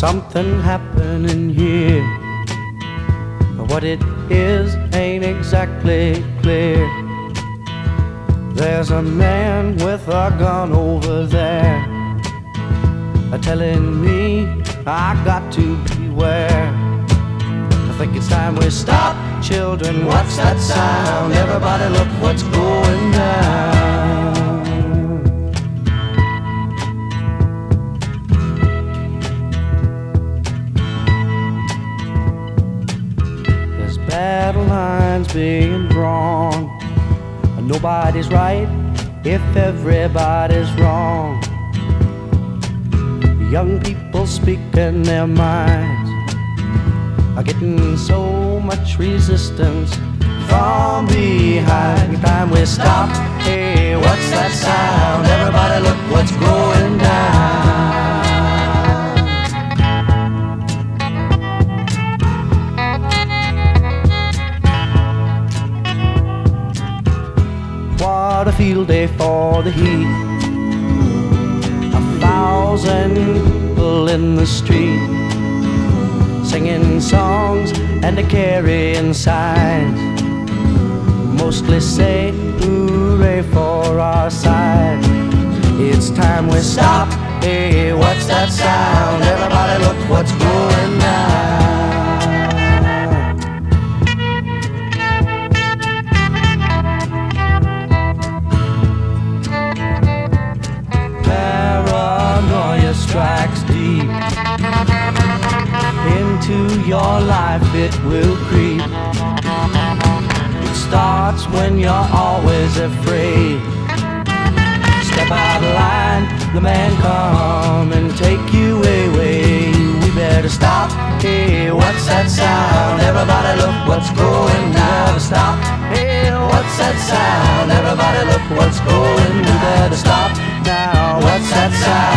something happening here. What it is ain't exactly clear. There's a man with a gun over there, telling me I got to beware. I think it's time we stop. Children, what's that sound? Everybody look what's going down. There's battle lines being drawn. Nobody's right if everybody's wrong. Young people speaking their minds are getting so much resistance from behind. Time we stop. Hey, what's that sound? Everybody look what's going down. What a field day for the heat. 1,000 people in the street, singing songs and carrying signs, mostly say hooray for our side. It's time we stop. Hey, what's that sound? Everybody look what's going down. Paranoia strikes deep into your life, it will creep. It starts when you're always afraid. Step out of line, the man come and take you away. We better stop. Hey, what's that sound? Everybody look what's going down. Stop. Hey, what's that sound? Everybody look what's going. We better stop now. What's that sound?